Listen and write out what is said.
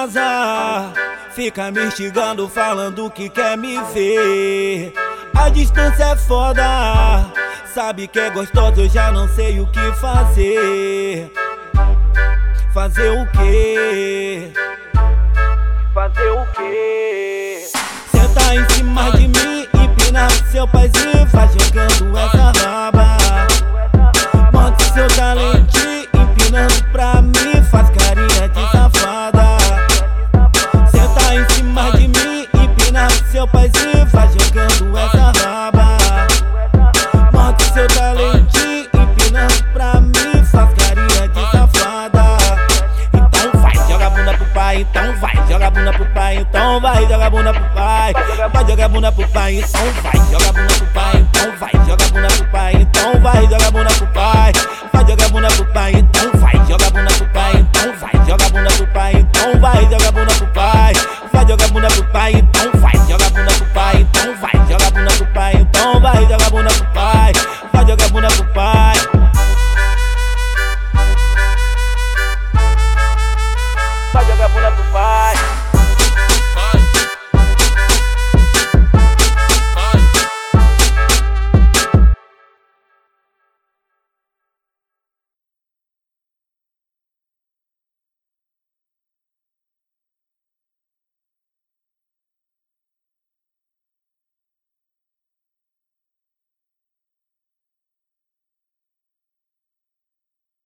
casa, fica me instigando, falando que quer me ver. A distância é foda, sabe que é gostosa, eu já não sei o que fazer. Fazer o quê? Fazer o quê? Senta em cima de mim, empina seu paizinho, vai jogando essa raba. Mostra seu talentinho, empinando pra mim, faz carinha de safada. Senta em cima de mim, empina seu paizinho, vai jogando essa raba. Mostra seu talentinho, empinando pra mim, faz carinha de safada. Então vai, joga a bunda pro pai, então vai, joga a bunda pro pai, então vai, joga a bunda pro pai. Vai jogar a bunda pro pai, então vai, joga a bunda pro pai, então vai, joga a bunda pro pai, então vai, joga a bunda pro pai. Vai jogar a bunda pro pai, então vai, joga a bunda pro pai, então vai, joga a bunda pro pai, então vai, joga a